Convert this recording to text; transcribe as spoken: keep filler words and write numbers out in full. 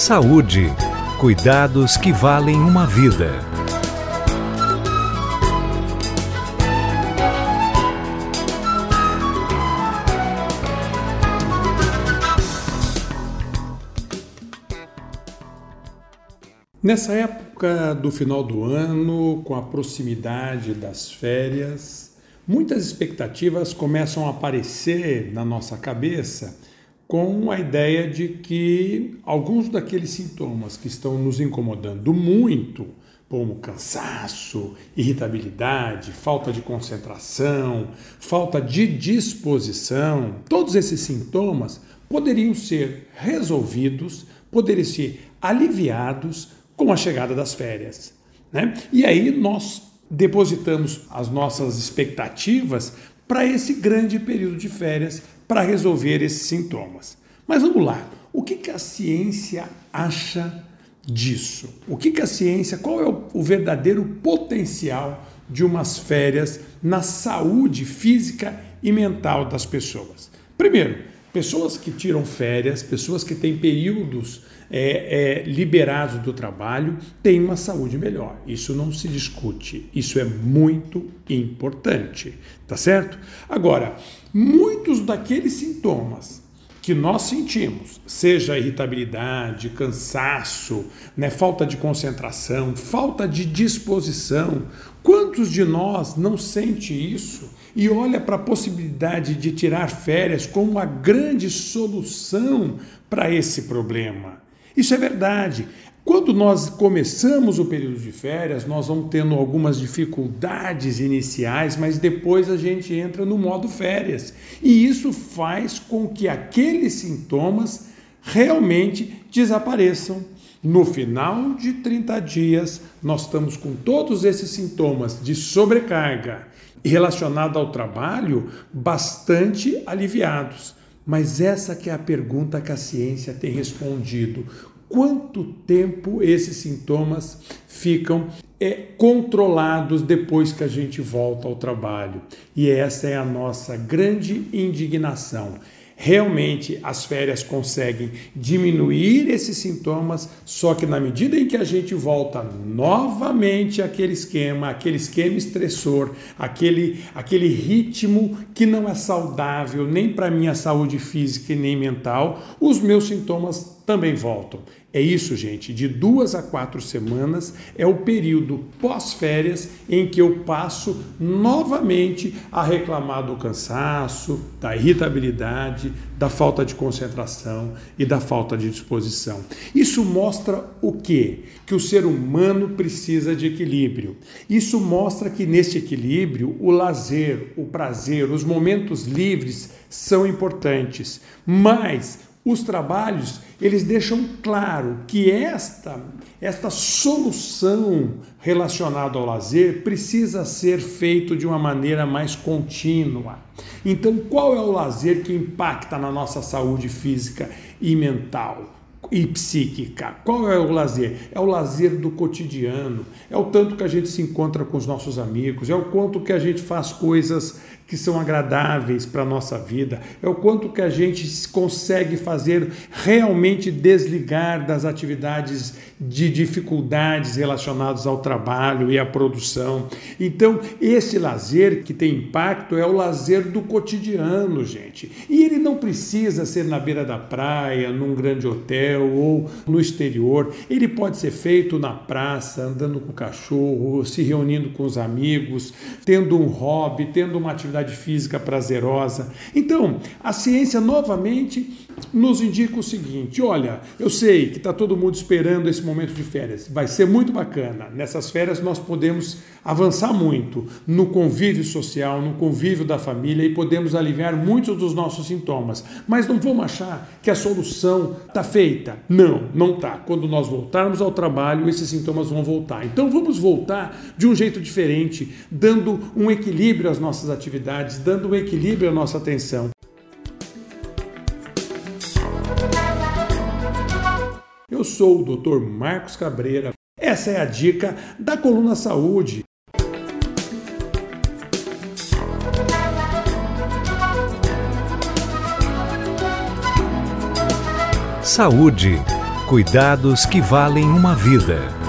Saúde. Cuidados que valem uma vida. Nessa época do final do ano, com a proximidade das férias, muitas expectativas começam a aparecer na nossa cabeça com a ideia de que alguns daqueles sintomas que estão nos incomodando muito, como cansaço, irritabilidade, falta de concentração, falta de disposição, todos esses sintomas poderiam ser resolvidos, poderiam ser aliviados com a chegada das férias, né? E aí nós depositamos as nossas expectativas para esse grande período de férias para resolver esses sintomas. Mas vamos lá, o que, que a ciência acha disso? O que, que a ciência, qual é o, o verdadeiro potencial de umas férias na saúde física e mental das pessoas? Primeiro, pessoas que tiram férias, pessoas que têm períodos é, é, liberados do trabalho, têm uma saúde melhor. Isso não se discute. Isso é muito importante, tá certo? Agora, muitos daqueles sintomas que nós sentimos, seja irritabilidade, cansaço, né, falta de concentração, falta de disposição, quantos de nós não sente isso e olha para a possibilidade de tirar férias como a grande solução para esse problema? Isso é verdade. Quando nós começamos o período de férias, nós vamos tendo algumas dificuldades iniciais, mas depois a gente entra no modo férias. E isso faz com que aqueles sintomas realmente desapareçam. No final de trinta dias, nós estamos com todos esses sintomas de sobrecarga relacionado ao trabalho bastante aliviados. Mas essa que é a pergunta que a ciência tem respondido. Quanto tempo esses sintomas ficam é, controlados depois que a gente volta ao trabalho? E essa é a nossa grande indignação. Realmente as férias conseguem diminuir esses sintomas, só que na medida em que a gente volta novamente àquele esquema, aquele esquema estressor, aquele, aquele ritmo que não é saudável nem para a minha saúde física e nem mental, os meus sintomas também voltam. É isso, gente, de duas a quatro semanas é o período pós-férias em que eu passo novamente a reclamar do cansaço, da irritabilidade, da falta de concentração e da falta de disposição. Isso mostra o quê? Que o ser humano precisa de equilíbrio. Isso mostra que neste equilíbrio o lazer, o prazer, os momentos livres são importantes, mas os trabalhos, eles deixam claro que esta, esta solução relacionada ao lazer precisa ser feito de uma maneira mais contínua. Então, qual é o lazer que impacta na nossa saúde física e mental e psíquica? Qual é o lazer? É o lazer do cotidiano, é o tanto que a gente se encontra com os nossos amigos, é o quanto que a gente faz coisas que são agradáveis para a nossa vida, é o quanto que a gente consegue fazer realmente desligar das atividades de dificuldades relacionadas ao trabalho e à produção. Então, esse lazer que tem impacto é o lazer do cotidiano, gente. E ele não precisa ser na beira da praia, num grande hotel ou no exterior. Ele pode ser feito na praça, andando com o cachorro, se reunindo com os amigos, tendo um hobby, tendo uma atividade física prazerosa. Então, a ciência novamente nos indica o seguinte: olha, eu sei que está todo mundo esperando esse momento de férias, vai ser muito bacana. Nessas férias nós podemos avançar muito no convívio social, no convívio da família e podemos aliviar muitos dos nossos sintomas. Mas não vamos achar que a solução está feita. Não, não está. Quando nós voltarmos ao trabalho, esses sintomas vão voltar. Então vamos voltar de um jeito diferente, dando um equilíbrio às nossas atividades, dando um equilíbrio à nossa atenção. Eu sou o doutor Marcos Cabreira. Essa é a dica da Coluna Saúde. Saúde. Cuidados que valem uma vida.